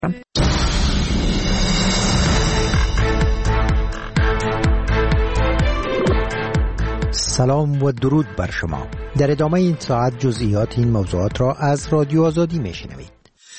سلام و درود بر شما. در ادامه این ساعت جزئیات این موضوعات را از رادیو آزادی میشنوید.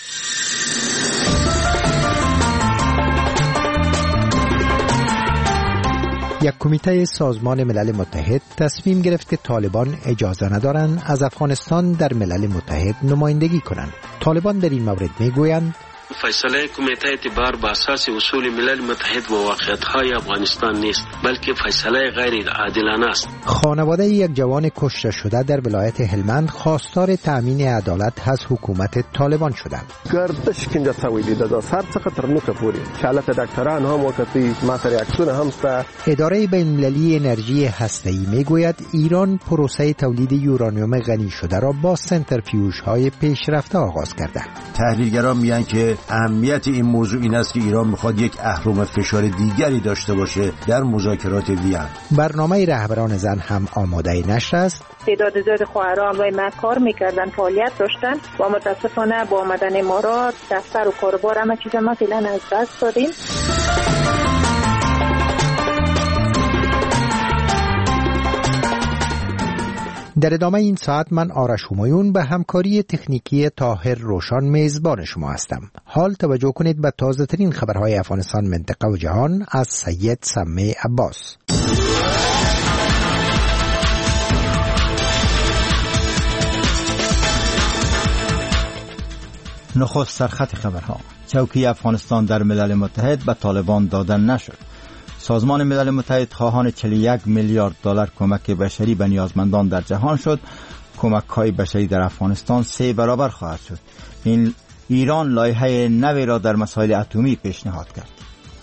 یک کمیته سازمان ملل متحد تصمیم گرفت که طالبان اجازه ندارند از افغانستان در ملل متحد نمایندگی کنند. طالبان در این مورد میگویند فیصله کمیته اعتبار به اساس اصول ملل متحد و واقعیت‌های افغانستان نیست، بلکه فیصله غیر عادلانه است. خانواده یک جوان کشته شده در ولایت هلمند خواستار تأمین عدالت از حکومت طالبان شدند. گردش کنجا سویدی دادا سر څخه تر نوکه پورې حالت دکتران هم وکتی ما سره عکسونه هم سته. اداره بین‌المللی انرژی هسته‌ای میگوید ایران پروسه تولید یورانیوم غنی شده را با سنتریفیوژهای پیشرفته آغاز کرده. تحلیلگران میگن که اهمیت این موضوع این است که ایران میخواد یک اهرم فشار دیگری داشته باشه در مذاکرات وین. برنامه رهبران زن هم آماده نشر است. تعداد زیاد خواهران روی ما کار میکردن، فعالیت داشتن و متاسفانه با آمدن امارات دفتر و کاربار همه چیز ما فعلا از دست دادیم. در ادامه این ساعت من آرش همایون به همکاری تکنیکی طاهر روشان میزبان شما هستم. حال توجه کنید به تازه ترین خبرهای افغانستان، منطقه و جهان از سید سمی عباس. نخست سرخط خبرها. چوکی افغانستان در ملل متحد به طالبان دادن نشد. سازمان ملل متحد خواهان 41 میلیارد دلار کمک بشری به نیازمندان در جهان شد. کمک‌های بشری در افغانستان 3 برابر خواهد شد. این ایران لایحه نوی را در مسائل اتمی پیشنهاد کرد.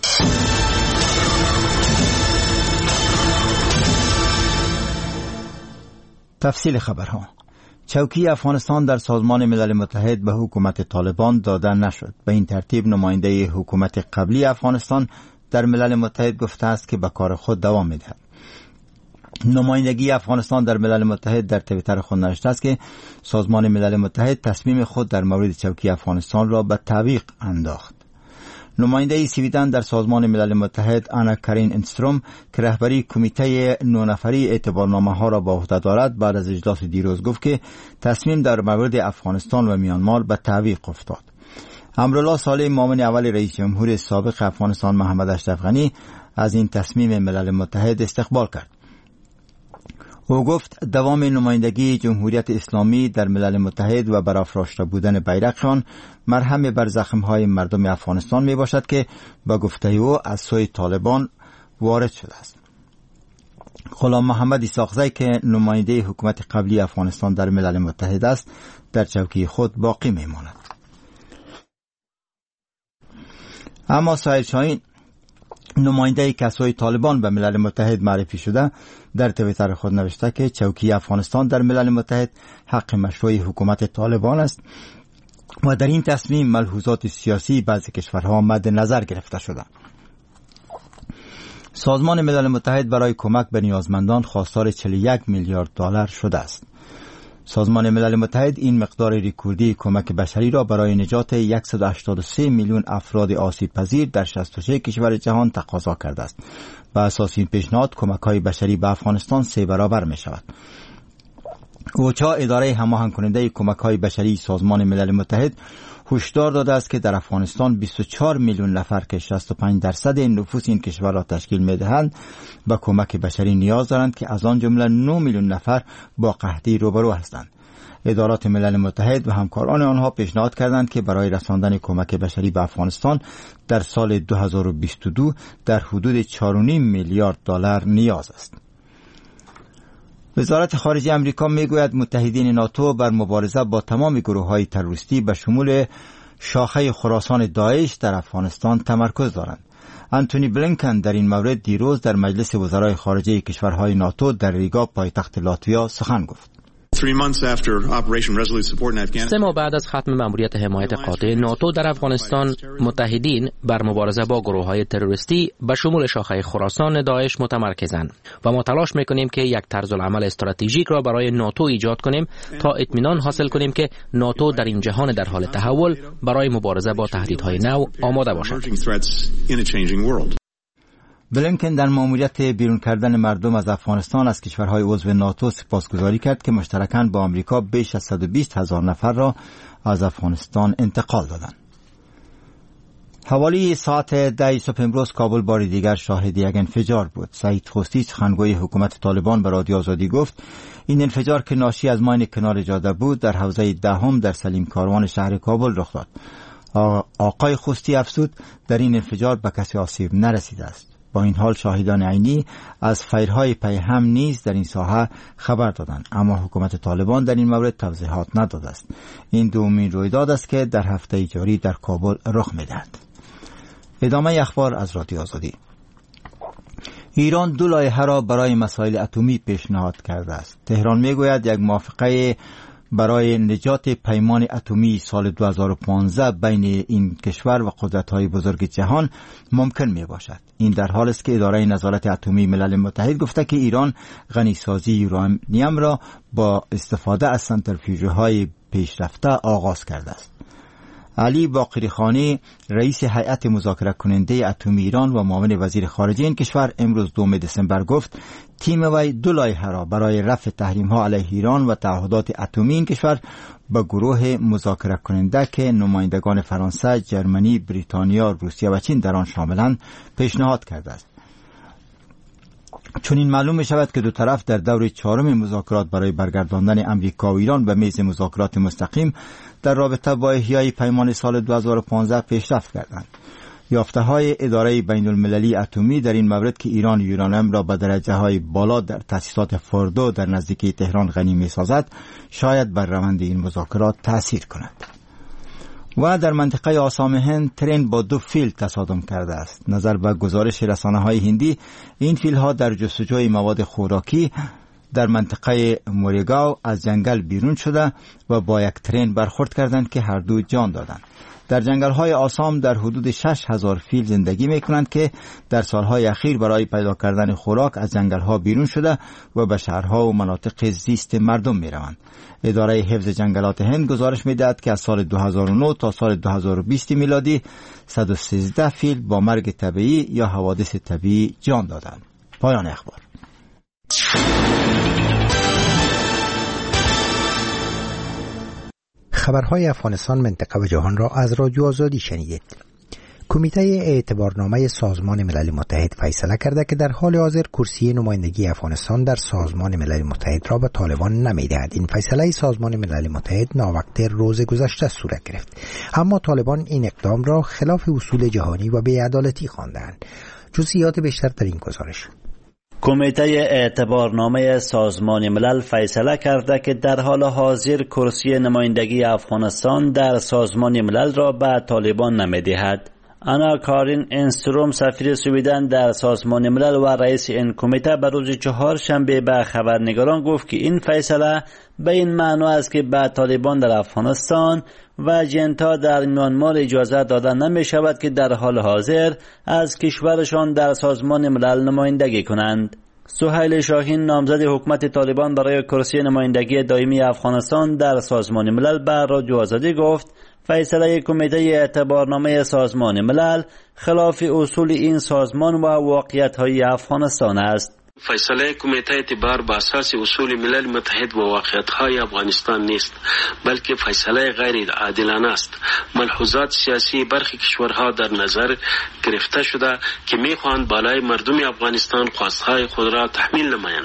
تفصیل خبرها. چوکی افغانستان در سازمان ملل متحد به حکومت طالبان دادن نشد. به این ترتیب نماینده حکومت قبلی افغانستان در ملل متحد گفته است که به کار خود دوام می‌دهد. نمایندگی افغانستان در ملل متحد در توییتر خود نوشته است که سازمان ملل متحد تصمیم خود در مورد چوکی افغانستان را به تعویق انداخت. نماینده سویدن در سازمان ملل متحد آنا کارین انستروم که رهبری کمیته 9 نفری اعتبارنامه ها را به عهده دارد بعد از اجلاس دیروز گفت که تصمیم در مورد افغانستان و میانمار به تعویق افتاد. امرالله صالح معاون اول رئیس جمهور سابق افغانستان محمد اشرف غنی از این تصمیم ملل متحد استقبال کرد. او گفت دوام نمایندگی جمهوریت اسلامی در ملل متحد و برافراشته بودن بیرقشان مرهم بر زخمهای مردم افغانستان می باشد که با گفته او از سوی طالبان وارد شده است. غلام محمد اسحاقزی که نماینده حکومت قبلی افغانستان در ملل متحد است در چوکی خود باقی می ماند. اما سعید شاهین نماینده کسای طالبان به ملل متحد معرفی شده در توییتر خود نوشته که چوکی افغانستان در ملل متحد حق مشروع حکومت طالبان است و در این تصمیم ملحوظات سیاسی بعضی کشورها مد نظر گرفته شده. سازمان ملل متحد برای کمک به نیازمندان خواستار 41 میلیارد دلار شده است. سازمان ملل متحد این مقدار رکوردی کمک بشری را برای نجات 183 میلیون افراد آسیب پذیر در 66 کشور جهان تقاضا کرده است. بر اساس این پیشنهاد کمک‌های بشری به افغانستان 3 برابر می شود. اوچا اداره هماهنگ کننده کمک‌های بشری سازمان ملل متحد هشدار داده است که در افغانستان 24 میلیون نفر که 65% نفوس این کشور را تشکیل می‌دهند به کمک بشری نیاز دارند که از آن جمله 9 میلیون نفر با قحطی روبرو هستند. ادارات ملل متحد و همکاران آنها پیشنهاد کردند که برای رساندن کمک بشری به افغانستان در سال 2022 در حدود 4.5 میلیارد دلار نیاز است. وزارت خارجه امریکا میگوید متحدین ناتو بر مبارزه با تمام گروه‌های تروریستی به شمول شاخه خراسان داعش در افغانستان تمرکز دارند. آنتونی بلینکن در این مورد دیروز در مجلس وزرای خارجه کشورهای ناتو در ریگا پایتخت لاتویا سخن گفت. 3 ماه بعد از ختم مأموریت حمایت قاطع ناتو در افغانستان، متحدین بر مبارزه با گروه‌های تروریستی به شمول شاخه خراسان داعش متمرکزند و ما تلاش می‌کنیم که یک طرز العمل استراتژیک را برای ناتو ایجاد کنیم تا اطمینان حاصل کنیم که ناتو در این جهان در حال تحول برای مبارزه با تهدیدهای نو آماده باشد. بلینکن در مأموریت بیرون کردن مردم از افغانستان از کشورهای عضو ناتو سپاسگزاری کرد که مشترکاً با آمریکا بیش از 120,000 نفر را از افغانستان انتقال دادند. حوالی ساعت 10 صبح امروز کابل بار دیگر شاهد یک انفجار بود. سعید خوستی سخنگوی حکومت طالبان به رادیو آزادی گفت این انفجار که ناشی از ماین کنار جاده بود در حوزه دهم در سلیم کاروان شهر کابل رخ داد. آقای خوستی افزود در این انفجار به کسی آسیب نرسیده است. با این حال شاهدان عینی از فیرهای پیهم نیز در این ساحه خبر دادند، اما حکومت طالبان در این مورد توضیحات نداده است. این دومین رویداد است که در هفته جاری در کابل رخ می‌دهد. ادامه اخبار از رادیو آزادی. ایران 2 لایحه را برای مسائل اتمی پیشنهاد کرده است. تهران میگوید یک موافقه برای نجات پیمان اتمی سال 2015 بین این کشور و قدرت‌های بزرگ جهان ممکن می باشد. این در حال است که اداره نظارت اتمی ملل متحد گفته که ایران غنیسازی یورانیم را با استفاده از سنتریفیوژهای پیشرفته آغاز کرده است. علی باقری خانی رئیس هیئت مذاکره کننده اتمی ایران و معاون وزیر خارجه این کشور امروز 2 دسامبر گفت تیم وی 2 لایحه را برای رفع تحریم‌ها علیه ایران و تعهدات اتمی این کشور به گروه مذاکره کننده که نمایندگان فرانسه، جرمنی، بریتانیا، روسیه و چین در آن شاملند پیشنهاد کرده است. چون این معلوم می شود که دو طرف در دور 4 مذاکرات برای برگرداندن امریکا و ایران به میز مذاکرات مستقیم در رابطه با احیای پیمان سال 2015 پیشرفت کردند. یافته‌های اداره بین المللی اتمی در این مورد که ایران یورانیم را به درجه‌های بالا در تأسیسات فوردو در نزدیکی تهران غنی می‌سازد، شاید بر روند این مذاکرات تأثیر کند. و در منطقه آسام هند ترین با 2 فیل تصادم کرده است. نظر به گزارش رسانه‌های هندی، این فیل‌ها در جستجوی مواد خوراکی در منطقه موریگاو از جنگل بیرون شده و با یک ترین برخورد کردند که هر دو جان دادند. در جنگل‌های آسام در حدود 6,000 فیل زندگی می‌کنند که در سالهای اخیر برای پیدا کردن خوراک از جنگل‌ها بیرون شده و به شهرها و مناطق زیست مردم می‌روند. اداره حفظ جنگلات هند گزارش می‌دهد که از سال 2009 تا سال 2020 میلادی 113 فیل با مرگ طبیعی یا حوادث طبیعی جان دادند. پایان اخبار. خبرهای افغانستان، منطقه و جهان را از رادیو آزادی شنیدید. کمیته اعتبارنامه سازمان ملل متحد فیصله کرده که در حال حاضر کرسی نمایندگی افغانستان در سازمان ملل متحد را به طالبان نمی‌دهد. این فیصله سازمان ملل متحد ناوقت روز گذشته صورت گرفت، اما طالبان این اقدام را خلاف اصول جهانی و بی‌عدالتی خواندند. جزئیات بیشتر در این گزارش. کمیته اعتبارنامه سازمان ملل فیصله کرده که در حال حاضر کرسی نمایندگی افغانستان در سازمان ملل را به طالبان نمی‌دهد. انا کارین انستروم، سفیر سویدن در سازمان ملل و رئیس این کمیته، به روز 4 شنبه به خبرنگاران گفت که این فیصله به این معنی است که به طالبان در افغانستان و جنتا در میانمار اجازه داده نمی شود که در حال حاضر از کشورشان در سازمان ملل نمایندگی کنند. سهیل شاهین، نامزد حکومت طالبان برای کرسی نمایندگی دائمی افغانستان در سازمان ملل، به رادیو آزادی گفت فیصله کمیته اعتبارنامه سازمان ملل خلاف اصول این سازمان و واقعیت‌های افغانستان است. فیصله کمیته اعتبار با اساس اصول ملل متحد و واقعیت‌های افغانستان نیست، بلکه فیصله غیر عادلانه است. ملحوظات سیاسی برخی کشورها در نظر گرفته شده که می‌خواهند بالای مردم افغانستان خواستهای خود را تحمیل نمایند.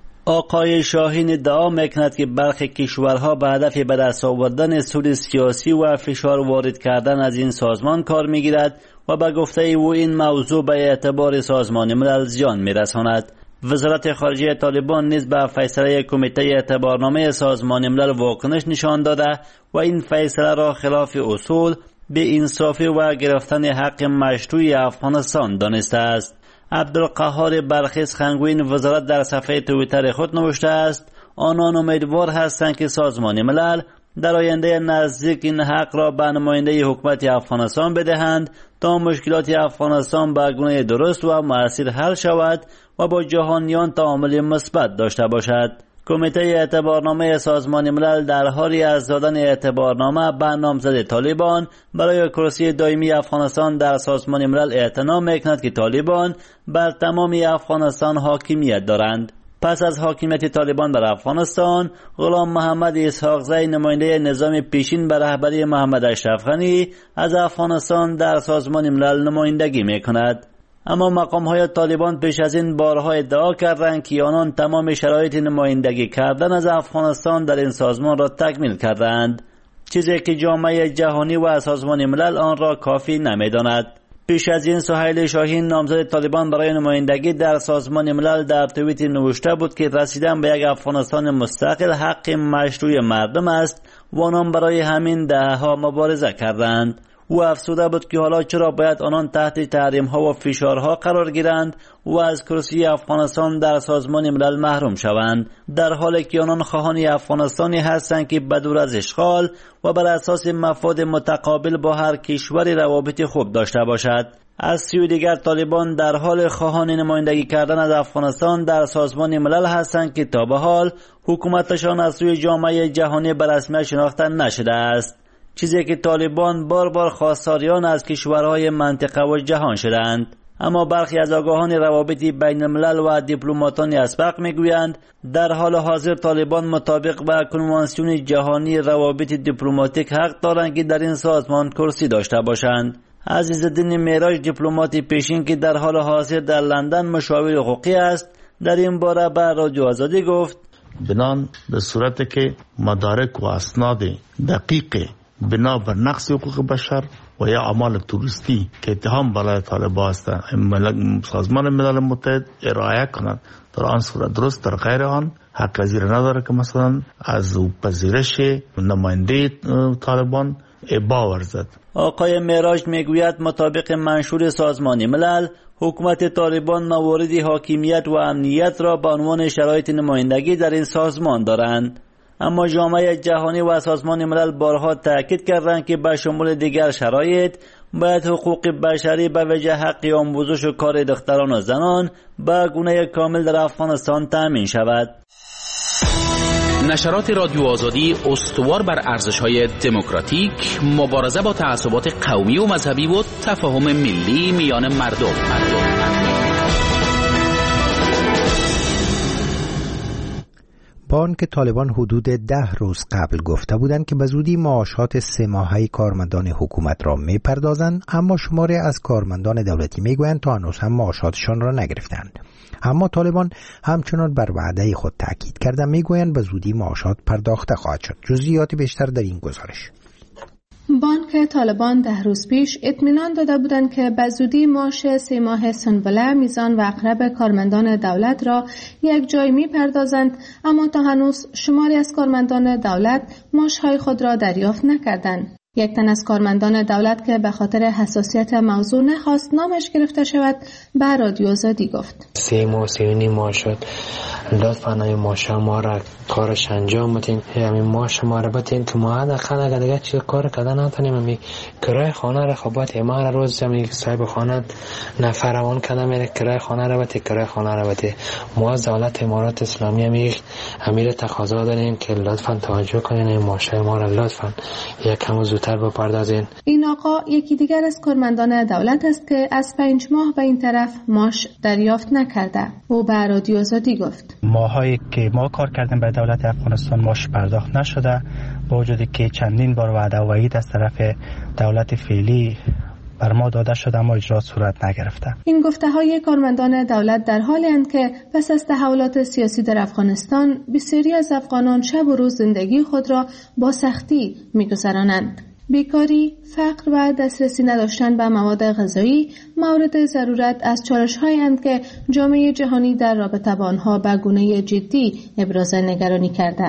آقای شاهین ادعا می‌کند که برخی کشورها به هدف به دست آوردن سود سیاسی و فشار وارد کردن از این سازمان کار می‌گیرد و به گفته او این موضوع به اعتبار سازمان ملل زیان می‌رساند. وزارت خارجه طالبان نیز به فیصله کمیته اعتبارنامه سازمان ملل واکنش نشان داده و این فیصله را خلاف اصول، بی انصافی و گرفتن حق مشروع افغانستان دانسته است. عبدالقهار برخی سخنگوی وزارت در صفحه توییتر خود نوشته است آنان امیدوار هستند که سازمان ملل در آینده نزدیک این حق را به نماینده حکومت افغانستان بدهند تا مشکلات افغانستان به گونه درست و مؤثر حل شود و با جهانیان تعامل مثبت داشته باشد. کمیته اعتبارنامه سازمان ملل در حالی از دادن اعتبارنامه به نامزد طالبان برای کرسی دائمی افغانستان در سازمان ملل اعتنا می‌کند که طالبان بر تمام افغانستان حاکمیت دارند. پس از حاکمیت طالبان بر افغانستان، غلام محمد اسحاقزی نماینده نظام پیشین به رهبری محمد اشرف غنی از افغانستان در سازمان ملل نمایندگی می‌کند. اما مقام‌های طالبان پیش از این بارها ادعا کردند که آنان تمام شرایط نمایندگی کردن از افغانستان در این سازمان را تکمیل کردند، چیزی که جامعه جهانی و سازمان ملل آن را کافی نمی‌داند. پیش از این سهیل شاهین نامزد طالبان برای نمایندگی در سازمان ملل در توییت نوشته بود که رسیدن به یک افغانستان مستقل حق مشروع مردم است و آنان برای همین دهه‌ها مبارزه کردند. او افسوده بود که حالا چرا باید آنان تحت تحریم‌ها و فشارها قرار گیرند و از کرسی افغانستان در سازمان ملل محروم شوند، در حالی که آنان خواهان افغانستانی هستند که بدور از اشغال و بر اساس مفاد متقابل با هر کشوری روابط خوب داشته باشد. از سوی دیگر طالبان در حال خواهان نمایندگی کردن از افغانستان در سازمان ملل هستند که تا به حال حکومتشان از سوی جامعه جهانی به رسمیت شناخته نشده است، چیزی که طالبان بار خواستاریان از کشورهای منطقه و جهان شدند. اما برخی از آگاهان روابط بین الملل و دیپلماتان اسبق میگویند در حال حاضر طالبان مطابق با کنوانسیون جهانی روابط دیپلماتیک حق دارند که در این سازمان کرسی داشته باشند. عزیزالدین معراج دیپلمات پیشین که در حال حاضر در لندن مشاور حقوقی است در این باره به رادیو آزادی گفت: بنان به صورت که مدارک و اسناد دقیق بنا بر نقض حقوق بشر و یا اعمال توریستی که اتهام بالای طالبان است سازمان ملل متحد ارائه کند، در آن صورت درست، در غیر آن حق پذیر نداره که مثلا از پذیرش نماینده طالبان ابا ورزد. آقای معراج میگوید مطابق منشور سازمان ملل حکومت طالبان مواردی حاکمیت و امنیت را به عنوان شرایط نمایندگی در این سازمان دارند، اما جامعه جهانی و سازمان ملل بارها تاکید کردند که به شمول دیگر شرایط باید حقوق بشری به وجه حق آموزش و کار دختران و زنان به گونه کامل در افغانستان تامین شود. نشرات رادیو آزادی استوار بر ارزش‌های دموکراتیک، مبارزه با تعصبات قومی و مذهبی و تفاهم ملی میان مردم. بانک طالبان حدود 10 روز قبل گفته بودند که به زودی معاشات 3 ماهه کارمندان حکومت را میپردازند، اما شماری از کارمندان دولتی میگویند تا هنوز هم معاشاتشان را نگرفتند. اما طالبان همچنان بر وعده خود تاکید کردند، میگویند به زودی معاشات پرداخته خواهد شد. جزئیات بیشتر در این گزارش. بانک طالبان 10 روز پیش اطمینان داده بودند که به زودی معاش 3 ماه سنبله، میزان و اقرب کارمندان دولت را یک جای می‌پردازند، اما تا هنوز شماری از کارمندان دولت معاش‌های خود را دریافت نکردند. یک تن از کارمندان دولت که به خاطر حساسیت موضوع نخواست نامش گرفته شود به رادیو آزادی گفت: 3 ماه 3.5 ماه شد، لطفاً این معاش ما را کارش انجام بدین، همین معاش ما را بدین که ما حداقل اگر دیگه چیز کار کردن نتونیم، همین کرایه خانه را خبات ما را روز همین صاحب خانه نفروان کنه میره کرایه خانه را بده، کرایه خانه را بده. ما از دولت امارات اسلامی امیر تقاضا داریم که لطفاً توجه کنین این معاش ما را لطفاً یکم زودتر بپردازین. این آقا یکی دیگر از کارمندان دولت است که از 5 ماه به این طرف معاش دریافت نکرده. او به رادیو آزادی گفت: ماهایی که ما کار کردیم به دولت افغانستان معاش پرداخت نشده، با وجودی که چندین بار وعده و وعید از طرف دولت فعلی بر ما داده شده اما اجرات صورت نگرفته. این گفته‌های کارمندان دولت در حالی اند که پس از تحولات سیاسی در افغانستان بسیاری از افغانان شب و روز زندگی خود را با سختی می‌گذرانند. بیکاری، فقر و دسترسی نداشتن به مواد غذایی مورد ضرورت از چالش‌هایی اند که جامعه جهانی در رابطه با آنها به گونه جدی ابراز نگرانی کرده.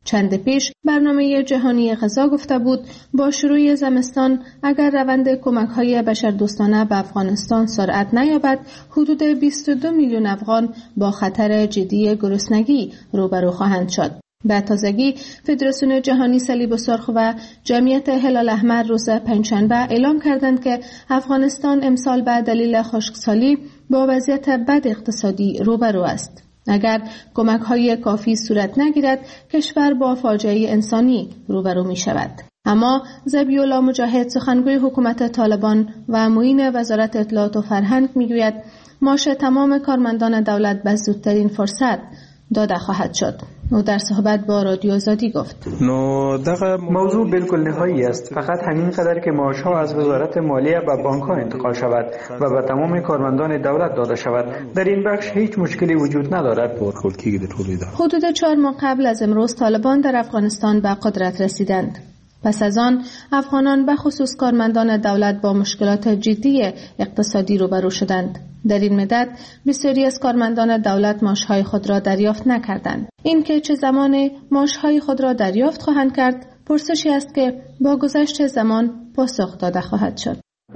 چند پیش برنامه جهانی غذا گفته بود با شروع زمستان اگر روند کمک‌های بشردوستانه به افغانستان سرعت نیابد حدود 22 میلیون افغان با خطر جدی گرسنگی روبرو خواهند شد. به تازگی فدراسیون جهانی صلیب سرخ و جمعیت هلال احمر روز پنجشنبه اعلام کردند که افغانستان امسال به دلیل خشکسالی با وضعیت بد اقتصادی روبرو است. اگر کمک‌های کافی صورت نگیرد کشور با فاجعه انسانی روبرو می شود. اما ذبیح الله مجاهد سخنگوی حکومت طالبان و معین وزارت اطلاعات و فرهنگ میگوید معاش تمام کارمندان دولت به زودترین فرصت داده خواهد شد. او در صحبت با رادیو آزادی گفت موضوع بالکل نهایی است. فقط همین قدر که معاشها از وزارت مالیه به بانک‌ها انتقال شود و به تمام کارمندان دولت داده شود. در این بخش هیچ مشکلی وجود ندارد. حدود 4 ماه قبل از امروز طالبان در افغانستان به قدرت رسیدند. پس از آن افغانان به خصوص کارمندان دولت با مشکلات جدی اقتصادی روبرو شدند. در این مدت بسیاری از کارمندان دولت معاشهای خود را دریافت نکردند. این که چه زمان معاشهای خود را دریافت خواهند کرد پرسشی است که با گذشت زمان پاسخ داده خواهد شد.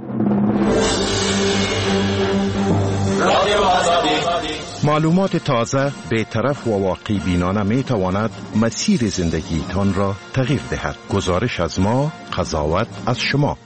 معلومات تازه، بی‌طرف و واقعی بینانه می تواند مسیر زندگیتان را تغییر دهد. گزارش از ما، قضاوت از شما.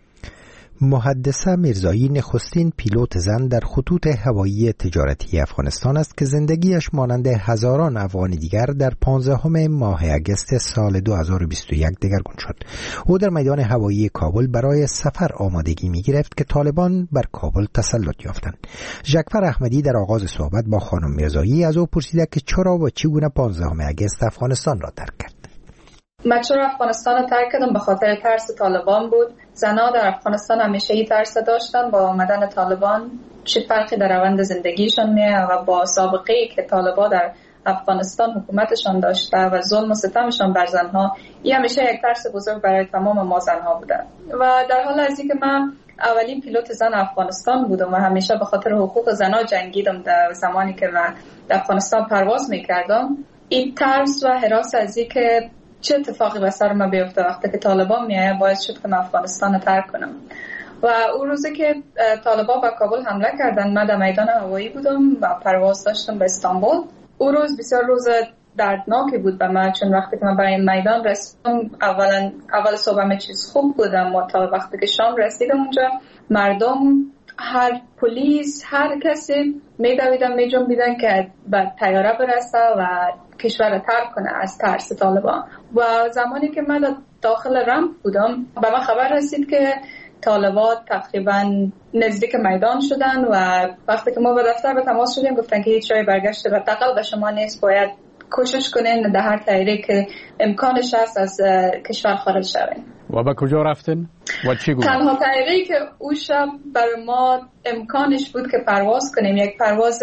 محدثه میرزایی نخستین پیلوت زن در خطوط هوایی تجارتی افغانستان است که زندگیش مانند هزاران افغان دیگر در 15 ماه اگست سال 2021 دگرگون شد. او در میدان هوایی کابل برای سفر آمادگی می گرفت که طالبان بر کابل تسلط یافتند. ژکفر احمدی در آغاز صحبت با خانم میرزایی از او پرسیده که چرا و چگونه 15 اگست افغانستان را ترک کرد. من چرا افغانستان رو ترک کردم؟ به خاطر ترس طالبان بود. زنها در افغانستان همیشه این ترس داشتن با آمدن طالبان چه فرقی در روند زندگیشون میه و با سابقه‌ای که طالبان در افغانستان حکومتشان داشته و ظلم و ستمشان بر زنها، این همیشه یک ترس بزرگ برای تمام ما زنها بوده. و در حال از اینکه من اولین پیلوت زن افغانستان بودم و همیشه به خاطر حقوق زنها جنگیدم در زمانی که من در افغانستان پرواز میکردم، این ترس و هراس از اینکه چه اتفاقی به سر من بیفته وقتی که طالبان میایه باعث شد که من افغانستان رو ترک کنم. و اون روزی که طالبان به کابل حمله کردن من در میدان هوایی بودم و پرواز داشتم به استانبول. اون روز بسیار روز دردناکی بود به من، چون وقتی که من به این میدان رسیدم اول صبح همه چیز خوب بودم و تا وقتی که شام رسیدم اونجا مردم، هر پلیس، هر کسی میدویدن میجنبیدن که به طیاره برسه و کشور ترک کنه از ترس طالبان. و زمانی که من داخل رمپ بودم به من خبر رسید که طالبان تقریبا نزدیک میدان شدن و وقتی که ما به دفتر به تماس شدیم گفتن که هیچ جای برگشت حداقل به شما نیست، باید کوشش کنین در هر طریقی که امکانش هست از کشور خارج شوین. و به کجا رفتین و چی گفتن؟ تنها طریقی که اون شب برای ما امکانش بود که پرواز کنیم یک پرواز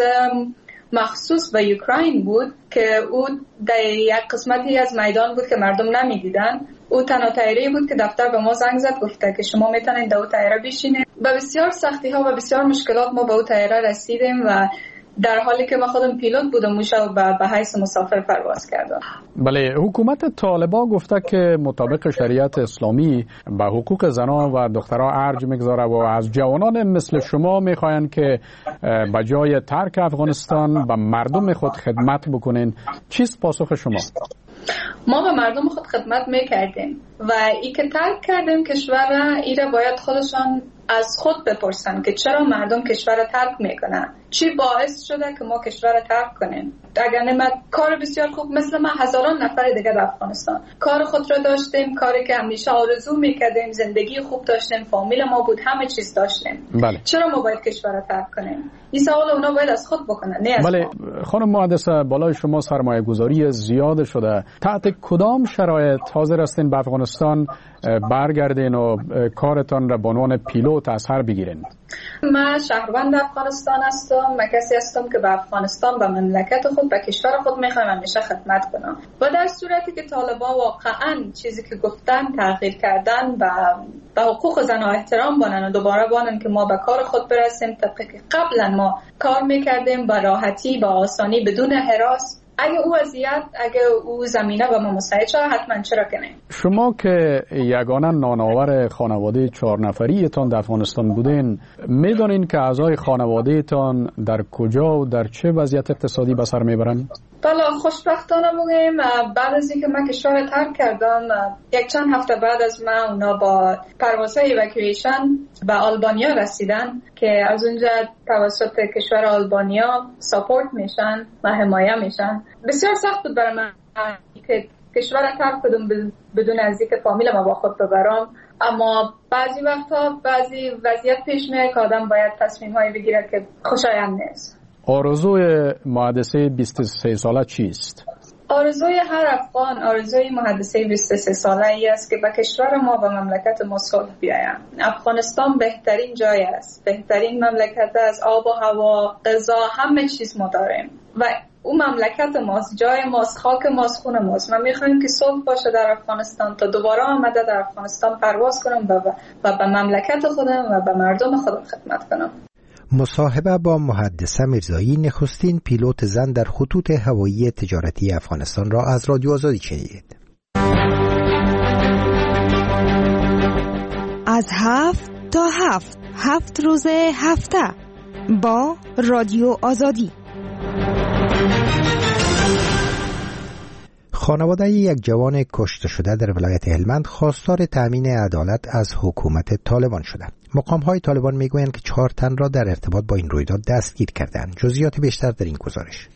مخصوص به اوکراین بود که او در یک قسمتی از میدان بود که مردم نمیدیدن. او تنها طیاره بود که دفتر به ما زنگ زد گفته که شما میتونید در او طیاره بشینید. با بسیار سختی ها و بسیار مشکلات ما به او طیاره رسیدیم و در حالی که من خودم پیلوت بودم موشا به حیث مسافر پرواز کردم. بله، حکومت طالبان گفته که مطابق شریعت اسلامی به حقوق زنان و دخترها ارج میگذاره و از جوانان مثل شما میخواین که به جای ترک افغانستان به مردم خود خدمت بکنین. چیست پاسخ شما؟ ما به مردم خود خدمت میکردیم و ای که ترک کردیم کشور را، ایره باید خودشان از خود بپرسن که چرا مردم کشور را ترک میکنن، چی باعث شده که ما کشور را ترک کنیم. اگر نمید کار بسیار خوب مثل ما هزاران نفر دیگه در افغانستان کار خود را داشتیم، کاری که همیشه آرزو میکردیم، زندگی خوب داشتیم، فامیل ما بود، همه چیز داشتیم. بله. چرا ما باید کشور را ترک کنیم؟ این سوال اونا باید از خود بکنن، نه از بله. ما. خانم محدثه، بالای شما سرمایه گذاری زیاد شده، تحت کدام شرایط حاضر هستین به افغانستان برگردین و کارتان را به عنوان پیلوت از سر بگیرین؟ من شهروند افغانستان هستم. من کسی هستم که به افغانستان و مملکت خود و کشور خود میخوایم همیشه خدمت کنم و در صورتی که طالبان واقعا چیزی که گفتن تغییر کردن و به حقوق زنها احترام بانن و دوباره بانن که ما به کار خود برسیم طبقی که قبلا ما کار میکردیم با راحتی، با آسانی، بدون هراس، اگه او زمینه به ما مساعد شد حتما چرا کنیم. شما که یگانه نانآور خانواده 4 نفریتان در افغانستان بودین، میدونین که اعضای خانوادهتان در کجا و در چه وضعیت اقتصادی به سر میبرن؟ بله، خوشبختانه بگیم بعد از اینکه من کشور ترک کردم، یک چند هفته بعد از من اونا با پروازهای ایواکویشن به آلبانیا رسیدن که از اونجا توسط کشور آلبانیا ساپورت میشن و حمایه میشن. بسیار سخت بود برای من که کشور ترک کنم بدون از اینکه فامیل ما با خود ببرم، اما بعضی وقتا بعضی وضعیت پیش میاد که آدم باید تصمیم‌هایی بگیره که خوشایند نیست. آرزوی مهندسه 23 ساله چیست؟ آرزوی هر افغان، آرزوی مهندسه 23 ساله ای است که به کشور ما و مملکت ما صلح بیاید. افغانستان بهترین جای است، بهترین مملکت است، آب و هوا، غذا، همه چیز ما داریم و اون مملکت ماست، جای ماست، خاک ماست، خون ماست. ما میخوایم که صلح باشه در افغانستان تا دوباره آمده در افغانستان پرواز کنم و به مملکت خودم و به مردم خودم خدمت کنم. مصاحبه با محدثه میرزایی، نخستین پیلوت زن در خطوط هوایی تجارتی افغانستان را از رادیو آزادی شنیدید. از 7 تا 7 روز هفته با رادیو آزادی. خانواده یک جوان کشته شده در ولایت هلمند خواستار تامین عدالت از حکومت طالبان شده. مقام‌های طالبان میگویند که 4 تن را در ارتباط با این رویداد دستگیر کردند. جزئیات بیشتر در این گزارش.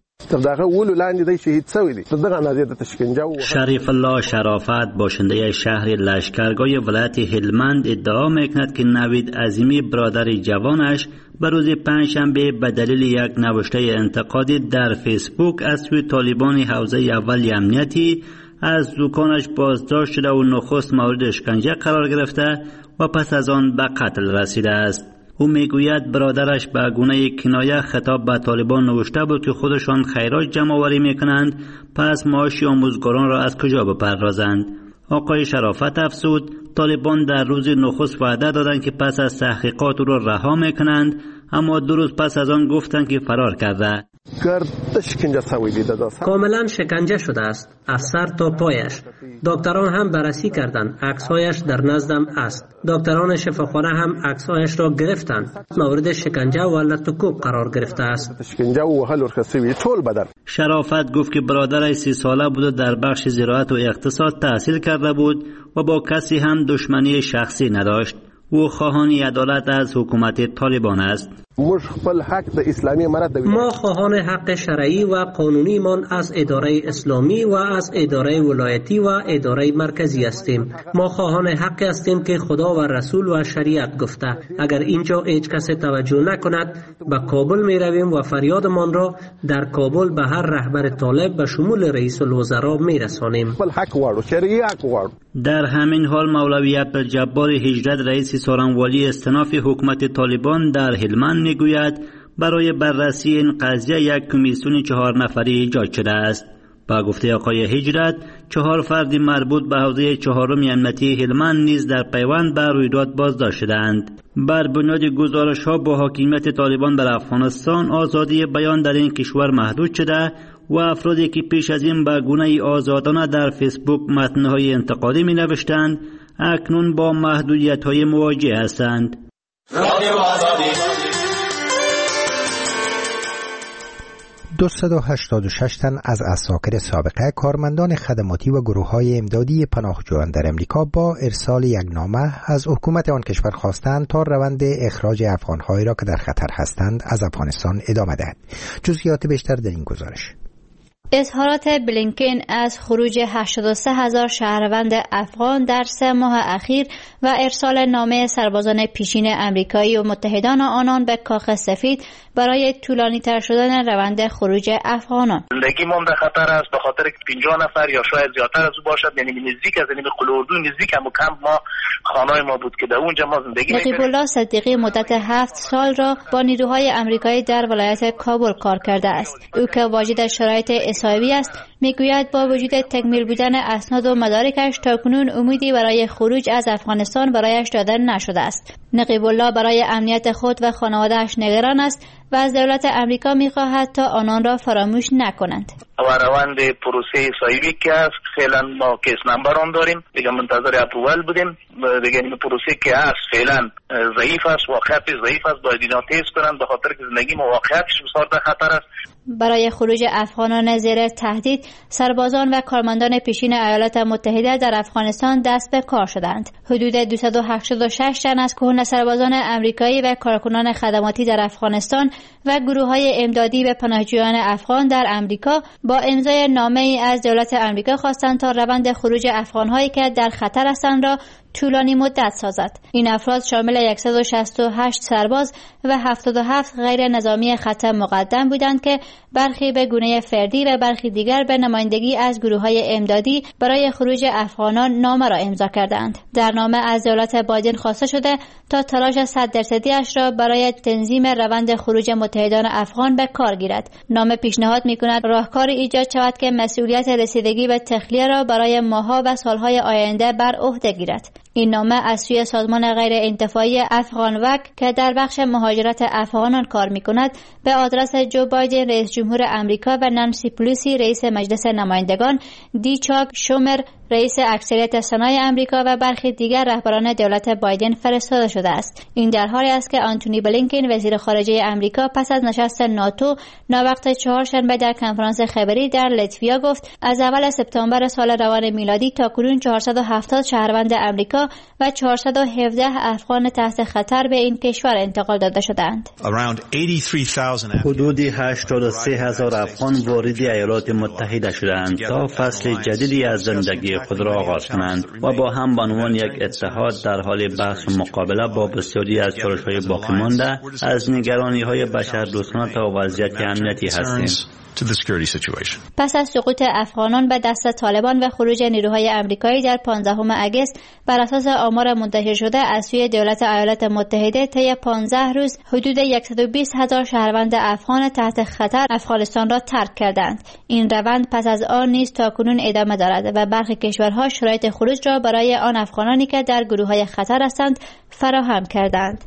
شریف الله شرافت باشنده شهر لشکرگاه ولایت هلمند ادعا میکند که نوید عظیمی برادر جوانش به روز پنجشنبه به دلیل یک نوشته انتقادی در فیسبوک از سوی طالبان حوزه اول امنیتی از دکانش بازداشت شده و نخست مورد اشکنجه قرار گرفته و پس از آن به قتل رسیده است. او میگوید برادرش به گونه کنایه خطاب به طالبان نوشته بود که خودشان خیرات جمع آوری میکنند، پس معاش آموزگاران را از کجا بپردازند. آقای شرافت افزود طالبان در روز نخست وعده دادند که پس از تحقیقات او را رها میکنند، اما 2 روز پس از آن گفتند که فرار کرده. کاملا شکنجه شده است، از سر تا پایش. دکتران هم بررسی کردند، عکس‌هایش در نزدم است. دکتران شفاخانه هم عکس‌هایش را گرفتند. مورد شکنجه و لطکوب قرار گرفته است. شرافت گفت که برادرش 30 ساله بود و در بخش زراعت و اقتصاد تحصیل کرده بود و با کسی هم دشمنی شخصی نداشت. او خواهان عدالت از حکومت طالبان است. ما خواهان حق شرعی و قانونی من از اداره اسلامی و از اداره ولایتی و اداره مرکزی هستیم. ما خواهان حق هستیم که خدا و رسول و شریعت گفته اگر اینجا هیچ کسی توجه نکند به کابل می رویم و فریادمان را در کابل به هر رهبر طالب به شمول رئیس الوزراء می رسانیم. در همین حال مولوی عبدالجبار هجرت رئیس سارنوالی استناف حکومت طالبان در هلمند میگوید برای بررسی این قضیه یک کمیسیون 4 نفری ایجاد شده است. با گفته آقای هجرت 4 فرد مربوط به حوزه 4 امنیتی هلمند نیز در پیوند به رویداد بازداشت شدند. بر بنیاد گزارش‌ها با حاکمیت طالبان بر افغانستان آزادی بیان در این کشور محدود شده و افرادی که پیش از این به گونه آزادانه در فیسبوک متن‌های انتقادی می‌نوشتند اکنون با محدودیت‌های مواجه هستند. 286 تن از عساکر سابقه کارمندان خدماتی و گروه‌های امدادی پناهجویان در امریکا با ارسال یک نامه از حکومت آن کشور خواستند تا روند اخراج افغان‌هایی را که در خطر هستند از افغانستان ادامه دهد. جزئیات بیشتر در این گزارش. اظهارات بلینکن از خروج 83,000 شهروند افغان در 3 ماه اخیر و ارسال نامه سربازان پیشین امریکایی و متحدان آنان به کاخ سفید برای طولانی تر شدن روند خروج افغانان. زندگیمون در خطر است به خاطر که 50 نفر یا شاید زیادتر از او باشد، یعنی نزدیک از این قلوردو نزدیک هم کمپ ما خانه ما بود که در اونجا ما زندگی می‌کردیم. نقیب الله صدیقی مدت 7 سال را با نیروهای امریکایی در ولایت کابل کار کرده است. او که واجد شرایط اصابی است میگوید با وجود تکمیل بودن اسناد و مدارکش تاکنون امیدی برای خروج از افغانستان برایش داده نشده است. نقیب الله برای امنیت خود و خانواده‌اش نگران است و از دولت امریکا می‌خواهد تا آنان را فراموش نکنند. و روند پروسه سایوی که است، فعلا ما کیس نمبر آن داریم، دیگه منتظر اپروال بودیم، دیگه این پروسه که است فعلا ضعیف است، واقعیت ضعیف است، باید اینا تیز کنند به خاطر که زندگی ما واقعیتش بسیار در خطر است. برای خروج افغانان زیر تهدید، سربازان و کارمندان پیشین ایالات متحده در افغانستان دست به کار شدند. حدود 286 تن از کهنه سربازان امریکایی و کارکنان خدماتی در افغانستان و گروه‌های امدادی به پناهجویان افغان در امریکا با امضای نامه‌ای از دولت امریکا خواستند تا روند خروج افغان‌هایی که در خطر هستند را طولانی مدت سازد. این افراد شامل 168 سرباز و 77 غیر نظامی خط مقدم بودند که برخی به گونه فردی و برخی دیگر به نمایندگی از گروه‌های امدادی برای خروج افغانان نامه را امضا کردند. در نامه از دولت بایدن خواسته شده تا تلاش 100% را برای تنظیم روند خروج متحدان افغان به کار گیرد. نامه پیشنهاد می‌کند راهکاری ایجاد شود که مسئولیت رسیدگی به تخلیه را برای ماه‌ها و سال‌های آینده بر عهده گیرد. این نامه از سوی سازمان غیر انتفاعی افغان وک که در بخش مهاجرت افغانان کار می‌کند به آدرس جو بایدن رئیس جمهور امریکا و نانسی پلوسی رئیس مجلس نمایندگان، دی چاک شومر رئیس اکثریت سنای امریکا و برخی دیگر رهبران دولت بایدن فرستاده شده است. این در حالی است که آنتونی بلینکن وزیر خارجه امریکا پس از نشست ناتو ناوقت چهارشنبه در کنفرانس خبری در لتویا گفت از اول سپتامبر سال روان میلادی تاکنون 470 شهروند امریکا و 417 افغان تحت خطر به این کشور انتقال داده شدند. حدود 83,000 افغان وارد ایالات متحده شدند تا فصل جدیدی از زندگی خود را آغاز کنند و با هم به عنوان یک اتحاد در حال بحث و مقابله با بسیاری از چالش‌های باقی مانده از نگرانی‌های بشردوستانه تا وضعیت امنیتی هستیم. پس از سقوط افغانان به دست طالبان و خروج نیروهای امریکایی در 15 اگست بر اساس آمار منتشر شده از سوی دولت ایالات متحده طی 15 روز حدود 120,000 شهروند افغان تحت خطر افغانستان را ترک کردند. این روند پس از آن نیز تاکنون ادامه دارد و برخی کشورها شرایط خروج را برای آن افغانانی که در گروه‌های خطر هستند فراهم کردند.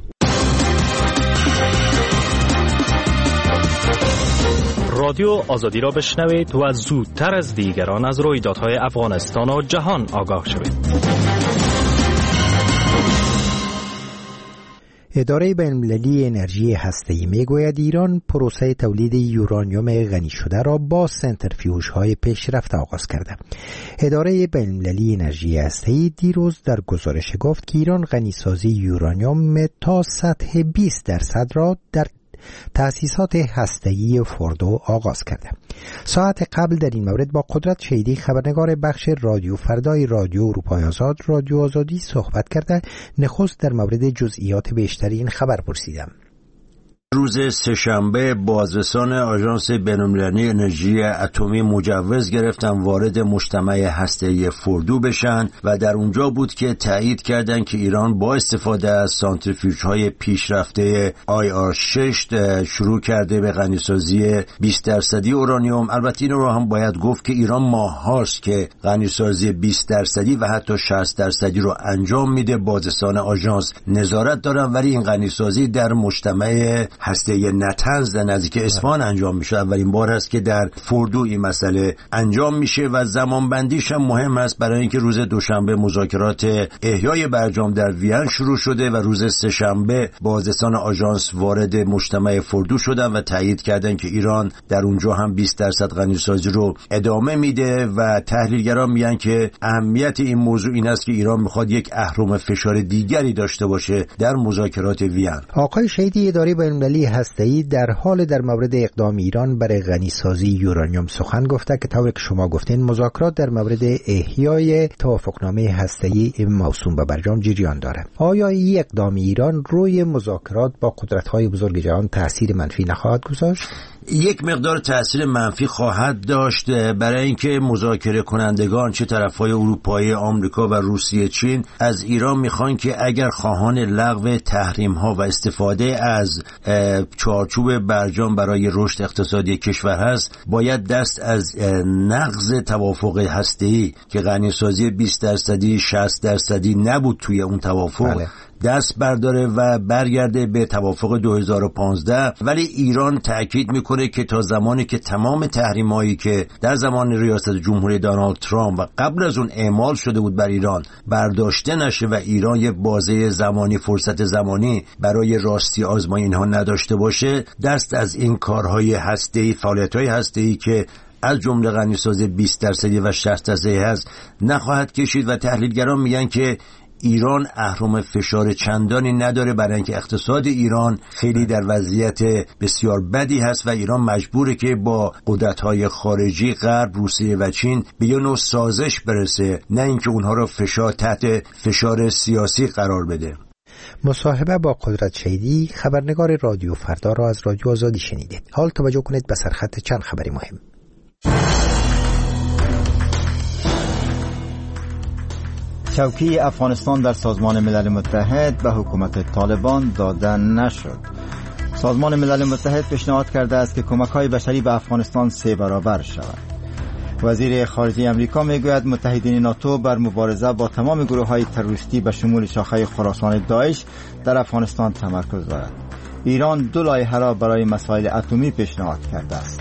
رادیو آزادی را بشنوید و زودتر از دیگران از رویدادهای افغانستان و جهان آگاه شوید. اداره بین‌المللی انرژی هسته‌ای میگوید ایران پروسه تولید یورانیوم غنی شده را با سنتریفیوژهای پیشرفته آغاز کرده. اداره بین‌المللی انرژی هسته‌ای دیروز در گزارش گفت که ایران غنیسازی یورانیوم تا سطح 20% را در تأسیسات هسته‌ای فوردو آغاز کرده. ساعت قبل در این مورد با قدرت شیدی خبرنگار بخش رادیو فردای رادیو اروپای آزاد رادیو آزادی صحبت کرده نخست در مورد جزئیات بیشتر این خبر پرسیدم. روز سه‌شنبه بازرسان آژانس بین‌المللی انرژی اتمی مجوز گرفتن وارد مجتمع هسته‌ای فوردو بشن و در اونجا بود که تایید کردند که ایران با استفاده از سانتریفیوژهای پیشرفته IR6 شروع کرده به غنیسازی 20% اورانیوم. البته این رو هم باید گفت که ایران ماه‌هاست که غنیسازی 20% و حتی 60% رو انجام میده. بازرسان آژانس نظارت دارن، ولی این غنیسازی در مجتمع هسته نتنز نزدیک اصفهان انجام میشه. اولین بار است که در فوردو این مسئله انجام میشه و زمان بندیش هم مهم است برای اینکه روز دوشنبه مذاکرات احیای برجام در وین شروع شده و روز سه‌شنبه بازرسان آژانس وارد مجتمع فوردو شدن و تایید کردن که ایران در اونجا هم 20% غنیسازی رو ادامه میده و تحلیلگران میگن که اهمیت این موضوع این است که ایران میخواد یک اهرم فشار دیگری داشته باشه در مذاکرات وین. آقای شیدی، اداره بین‌المللی هسته‌ای در حال در مورد اقدام ایران برای غنیسازی یورانیوم سخن گفته که طوری که شما گفتین مذاکرات در مورد احیای توافقنامه هسته‌ای موسوم به برجام جریان داره. آیا این اقدام ایران روی مذاکرات با قدرت‌های بزرگ جهان تأثیر منفی نخواهد گذاشت؟ یک مقدار تأثیر منفی خواهد داشت، برای اینکه مذاکره کنندگان چه طرفهای اروپایی، آمریکا و روسیه، چین از ایران میخوان که اگر خواهان لغو تحریم ها و استفاده از چارچوب برجام برای رشد اقتصادی کشور هست، باید دست از نقض توافق هسته‌ای که غنیسازی 20% 60% نبود توی اون توافق دست برداره و برگرده به توافق 2015. ولی ایران تأکید میکنه که تا زمانی که تمام تحریمایی که در زمان ریاست جمهوری دونالد ترامپ و قبل از اون اعمال شده بود بر ایران برداشته نشه و ایران یه بازه زمانی، فرصت زمانی برای راستی آزمایی اینها نداشته باشه، دست از این کارهای هسته‌ای، فعالیت‌های هسته‌ای که از جمله غنیسازی 20% و 60% هست نخواهد کشید. و تحلیلگران میگن که ایران اهرم فشار چندانی نداره، برای اینکه اقتصاد ایران خیلی در وضعیت بسیار بدی هست و ایران مجبوره که با قدرت‌های خارجی غرب، روسیه و چین به یه نوع سازش برسه، نه اینکه اونها رو تحت فشار سیاسی قرار بده. مصاحبه با قدرت شیدی، خبرنگار رادیو فردا را از رادیو آزادی شنیدید. حال توجه کنید به سرخط چند خبری مهم. چوکی افغانستان در سازمان ملل متحد به حکومت طالبان داده نشد. سازمان ملل متحد پیشنهاد کرده است که کمک‌های بشری به افغانستان 3 برابر شود. وزیر خارجه امریکا میگوید متحدین ناتو بر مبارزه با تمام گروه‌های تروریستی به شمول شاخه خراسان داعش در افغانستان تمرکز دارد. ایران 2 لایحه را برای مسائل اتمی پیشنهاد کرده است.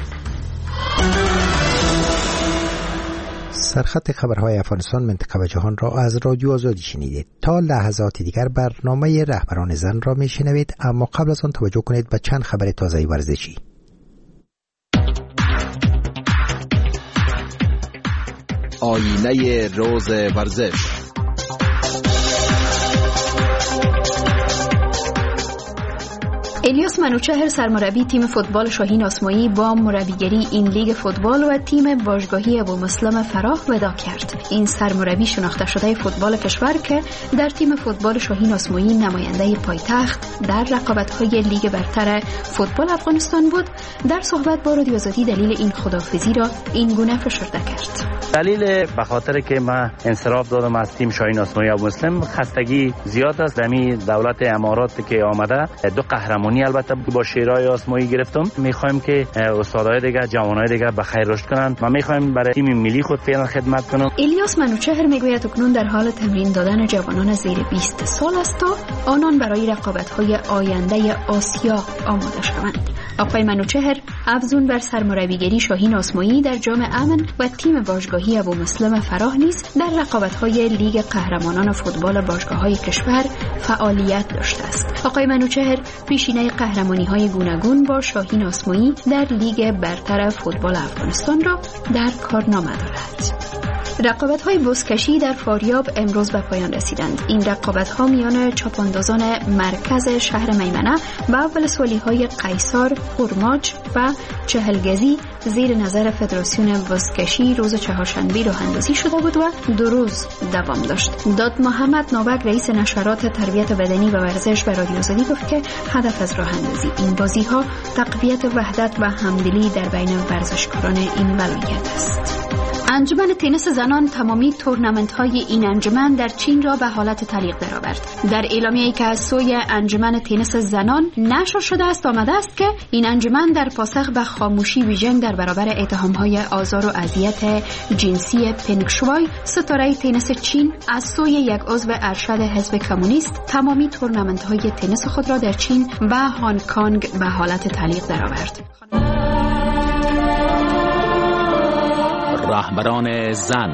سرخط خبرهای افغانستان، منطقه و جهان را از رادیو آزادی شنیدید. تا لحظات دیگر برنامه رهبران زن را میشنوید، اما قبل از آن توجه کنید به چند خبر تازه ورزشی. آینه روز ورزش. الیاس منوچهر سرمربی تیم فوتبال شاهین آسمایی با مربیگری این لیگ فوتبال و تیم باشگاهی ابومسلم فراه ودا کرد. این سرمربی شناخته شده فوتبال کشور که در تیم فوتبال شاهین آسمایی نماینده پایتخت در رقابت‌های لیگ برتر فوتبال افغانستان بود، در صحبت با رادیو آزادی دلیل این خداحافظی را این گونه فشرده کرد. دلیل به خاطر که من انصراف دادم از تیم شاهین آسمایی ابومسلم، خستگی زیاد است. دمی دولت امارات که آمده 2 قهرمانی البته با شیرای آسمایی گرفتم. میخوایم که استادای دیگه، جوانای دیگه به خیر رشد کنن و میخوایم برای تیم ملی خود فعلا خدمت کنم. الیاس منوچهر میگوید اکنون در حال تمرین دادن جوانان زیر 20 سال است تا آنان برای رقابت‌های آینده آسیا آماده شوند. آقای منوچهر افزون بر سرمربیگری شاهین آسمایی در جام امن و تیم باشگاهی ابومسلم فراه نیز در رقابت‌های لیگ قهرمانان فوتبال باشگاه‌های کشور فعالیت داشته است. آقای منوچهر پیشینه قهرمانی‌های گوناگون با شاهین آسمایی در لیگ برتر فوتبال افغانستان را در کارنامه دارد. رقابت‌های بزکشی در فاریاب امروز به پایان رسیدند. این رقابت‌ها میان چاپاندازان مرکز شهر میمنه و ولسوالی‌های قیصار، هرماج و چهلگزی زیر نظر فدراسیون بزکشی روز چهارشنبه راه اندازی شده بود و 2 روز دوام داشت. داد محمد نوبک رئیس نشرات تربیت بدنی و ورزش به رادیو آزادی گفت که هدف از راه اندازی این بازی‌ها تقویت وحدت و همدلی در بین ورزشکاران این ولایت است. انجمن تنیس زنان تمامی تورنمنت‌های این انجمن در چین را به حالت تعلیق درآورد. در اعلامیه‌ای که از سوی انجمن تنیس زنان نشر شده است آمده است که این انجمن در پاسخ به خاموشی بیژن در برابر اتهام‌های آزار و اذیت جنسی پنگ شوای، ستاره تنیس چین، از سوی یک عضو ارشد حزب کمونیست تمامی تورنمنت‌های تنیس خود را در چین و هنگ کنگ به حالت تعلیق درآورد. رهبران زن.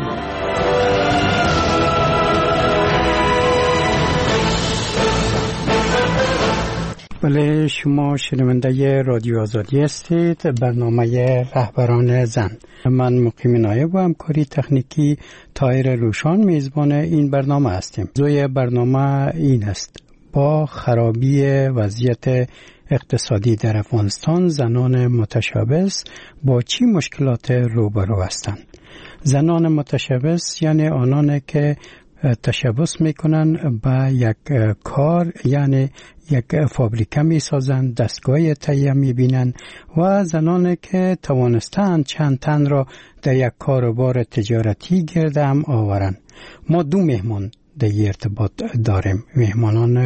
بله، شما شنونده رادیو آزادی هستید. برنامه رهبران زن. من مقیم نایب و همکاری تکنیکی طاهر روشان میزبان این برنامه هستیم. موضوع برنامه این است: با خرابی وضعیت اقتصادی در افغانستان زنان متشبث با چی مشکلات روبرو هستند؟ زنان متشبث یعنی آنان که تشبث میکنن به یک کار، یعنی یک فابریکه میسازند، دستگاه تهیه میبینن، و زنان که توانستند چند تن را در یک کاروبار تجارتی گرد هم آورند. ما 2 مهمان در ارتباط داریم. مهمانان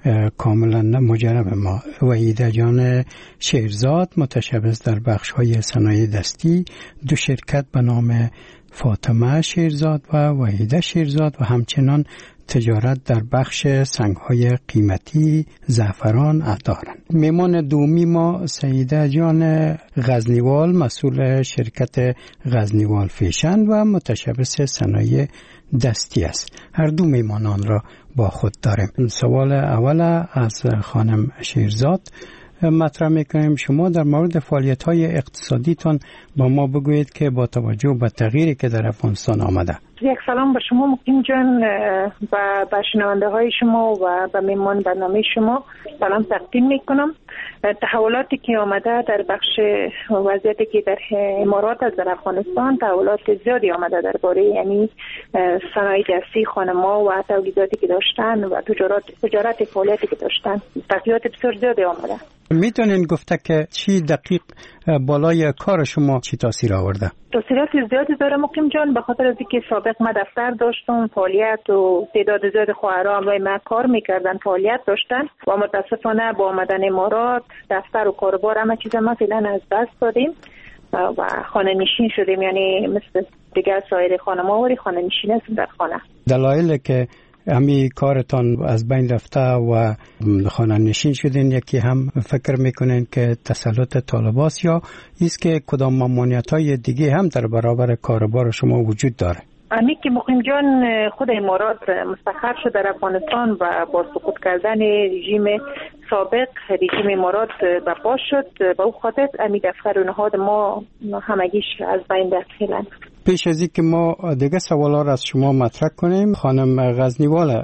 کاملا مجرب ما. وحیده جان شیرزاد متشبث در بخش های صنایع دستی، 2 شرکت به نام فاطمه شیرزاد و وحیده شیرزاد و همچنان تجارت در بخش سنگ‌های قیمتی زعفران دارند. میمان دومی ما سیده جان غزنیوال، مسئول شرکت غزنیوال فیشن و متشبث صنایع دستی است. هر دو میمانان را با خود داریم. سوال اول از خانم شیرزاد مطرح میکنیم. شما در مورد فعالیت‌های اقتصادیتان با ما بگویید که با توجه به تغییری که در افغانستان آمده. یک سلام به شما مقیم جان و به شنونده های شما و به میمان برنامه شما سلام تقدیم میکنم. تحولاتی که آمده در بخش وضعیتی که در امارات از در افغانستان تحولات زیادی آمده درباره یعنی صنایع دستی خانم‌ها و تولیداتی که داشتن و تجارت فعالیتی که داشتن تغییرات بسیار زیادی آمده. میتونین گفته که چی دقیق بالای کار شما چی تاثیر آورده؟ تاثیرات زیادی داره مقیم جان، به خاطر از اینکه سابق ما دفتر داشتم، فعالیت و تعداد زیاد خواهرام و ما کار میکردن، فعالیت داشتن و متاسفانه با آمدن امارات دفتر و کاربار همه چیز ما فعلا از دست دادیم و خانه نشین شدیم، یعنی مثل دیگر سایر خانم‌ها و خانه نشین هستیم در خانه. دلایل که همی کارتان از بین رفته و خانه نشین شدین، یکی هم فکر میکنین که تسلط طالباست یا ایست که کدام ممانعت‌های دیگه هم در برابر کاربار شما وجود داره؟ امی که مقیم جان خود امارات مستقر شد در افغانستان و با سقوط کردن رژیم سابق رژیم امارات برپا شد، به او خاطر امی دفتر و نهاد ما همگیش از بین رفتن. پیش از اینکه ما دیگه سوالا را از شما مطرح کنیم، خانم غزنیوال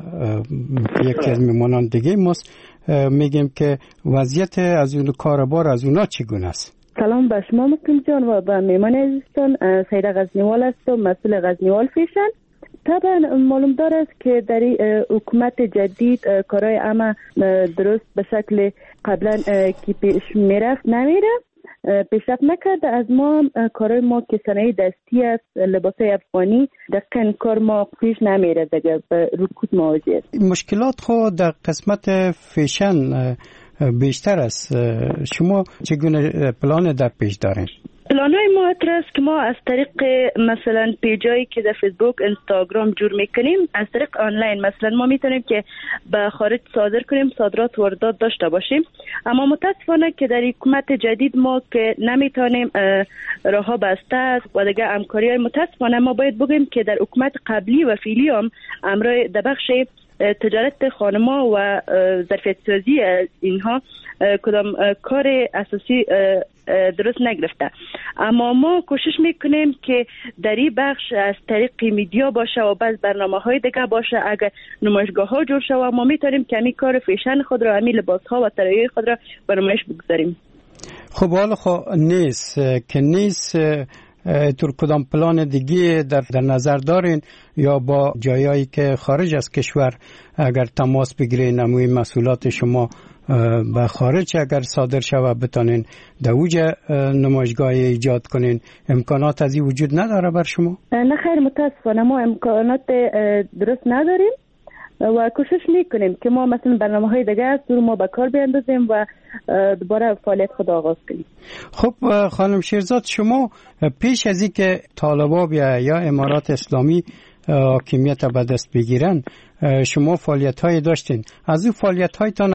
یکی از میمانان دیگه ماست، میگیم که وضعیت از اون کاربار از اونا چگونه است؟ سلام به شما مقیم جان و به میمان عزیزتان. سیده غزنیوال هستم، مسئول غزنیوال فیشن. طبعا معلوم دار است که در حکومت جدید کارهای اما درست به شکل قبلا که پیش میرفت نمیره، پیشرفت نکرده. از ما کارهای ما که صنایع دستی است، لباسای افغانی، دقیقاً کار ما پیش نمیره دیگه، به رکود مواجه است. مشکلات خود در قسمت فیشن بیشتر است. شما چگونه پلان در پیش دارین؟ پلانای ما است که ما از طریق مثلا پیجایی که در فیسبوک، اینستاگرام جور میکنیم، از طریق آنلاین مثلا ما میتونیم که به خارج صادر کنیم، صادرات واردات داشته باشیم. اما متاسفانه که در حکومت جدید ما که نمیتونیم، راهها بسته است و دیگه همکاری های متاسفانه ما باید بگیم که در حکومت قبلی و فعلی هم امرای در بخش تجارت خانما و ظرفیت سازی اینها کدام کار اساسی درست نگرفته. اما ما کوشش میکنیم که در این بخش از طریق میدیا باشه و بعض برنامه‌های دیگه باشه، اگر نمایشگاه‌ها جور شود ما میتونیم که همین کار فیشن خود را، همین لباس‌ها و طرح‌های خود را به نمایش بگذاریم. خب حالا نیست که نیست تر کدام پلان دیگه در نظر دارین یا با جایایی که خارج از کشور اگر تماس بگیرین اموی مسئولات شما به خارج اگر صادر شود بتانین در اوج نمایشگاه ایجاد کنین، امکانات از این وجود نداره بر شما؟ نه خیر، متاسفانه ما امکانات درست نداریم و کوشش میکنیم که ما مثلا برنامه‌های دیگه است رو ما به کار بیاندازیم و دوباره فعالیت خود آغاز کنیم. خب خانم شیرزاد، شما پیش از اینکه طالبان یا امارات اسلامی حاکمیت به دست بگیرن شما فعالیت‌های داشتین. از این فعالیت‌هایتان